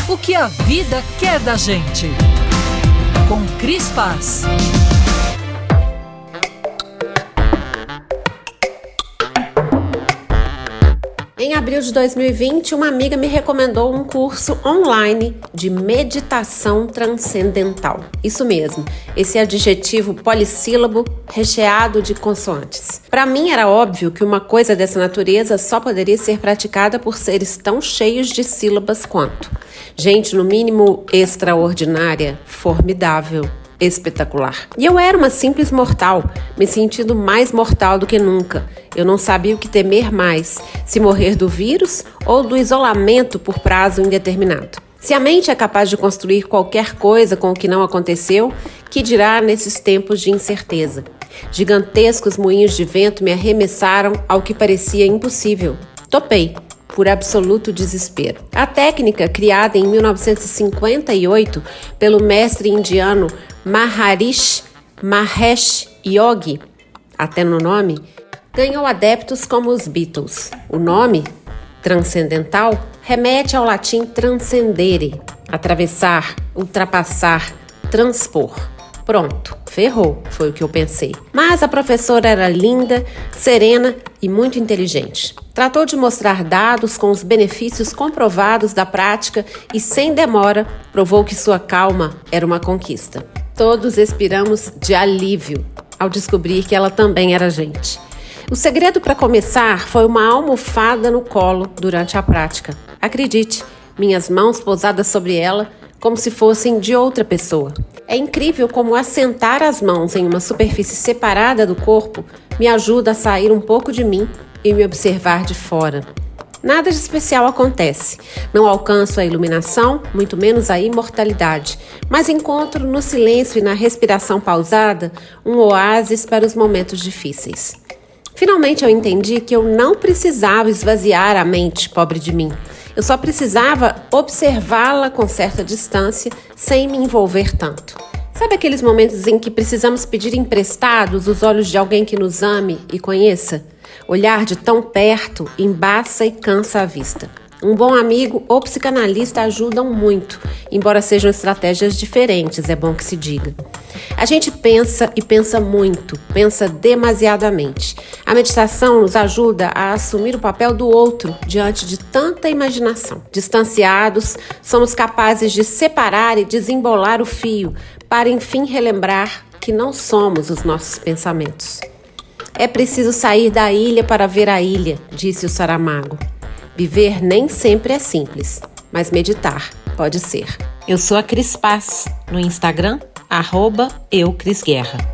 O que a vida quer da gente. Com Cris Paz. Em abril de 2020, uma amiga me recomendou um curso online de meditação transcendental. Isso mesmo, esse adjetivo polissílabo recheado de consoantes. Para mim era óbvio que uma coisa dessa natureza só poderia ser praticada por seres tão cheios de sílabas quanto gente, no mínimo, extraordinária, formidável, espetacular. E eu era uma simples mortal, me sentindo mais mortal do que nunca. Eu não sabia o que temer mais, se morrer do vírus ou do isolamento por prazo indeterminado. Se a mente é capaz de construir qualquer coisa com o que não aconteceu, que dirá nesses tempos de incerteza? Gigantescos moinhos de vento me arremessaram ao que parecia impossível. Topei, por absoluto desespero. A técnica, criada em 1958 pelo mestre indiano Maharishi Mahesh Yogi, até no nome, ganhou adeptos como os Beatles. O nome, transcendental, remete ao latim transcendere, atravessar, ultrapassar, transpor. Pronto, ferrou, foi o que eu pensei. Mas a professora era linda, serena e muito inteligente. Tratou de mostrar dados com os benefícios comprovados da prática e, sem demora, provou que sua calma era uma conquista. Todos expiramos de alívio ao descobrir que ela também era gente. O segredo para começar foi uma almofada no colo durante a prática. Acredite, minhas mãos pousadas sobre ela como se fossem de outra pessoa. É incrível como assentar as mãos em uma superfície separada do corpo me ajuda a sair um pouco de mim e me observar de fora. Nada de especial acontece. Não alcanço a iluminação, muito menos a imortalidade, mas encontro no silêncio e na respiração pausada um oásis para os momentos difíceis. Finalmente eu entendi que eu não precisava esvaziar a mente, pobre de mim. Eu só precisava observá-la com certa distância, sem me envolver tanto. Sabe aqueles momentos em que precisamos pedir emprestados os olhos de alguém que nos ame e conheça? Olhar de tão perto embaça e cansa a vista. Um bom amigo ou psicanalista ajudam muito, embora sejam estratégias diferentes, é bom que se diga. A gente pensa e pensa muito, pensa demasiadamente. A meditação nos ajuda a assumir o papel do outro diante de tanta imaginação. Distanciados, somos capazes de separar e desembolar o fio para enfim relembrar que não somos os nossos pensamentos. É preciso sair da ilha para ver a ilha, disse o Saramago. Viver nem sempre é simples, mas meditar pode ser. Eu sou a Cris Paz, no Instagram, @eucrisguerra.